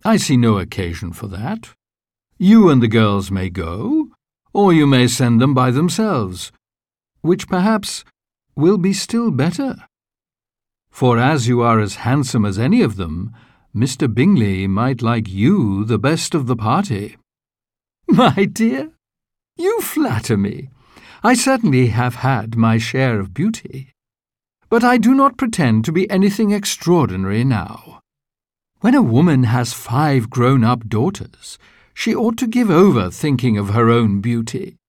I see no occasion for that. You and the girls may go, or you may send them by themselves, which perhaps will be still better. For as you are as handsome as any of them, Mr. Bingley might like you the best of the party." "My dear, you flatter me. I certainly have had my share of beauty, but I do not pretend to be anything extraordinary now. When a woman has 5 grown-up daughters, she ought to give over thinking of her own beauty.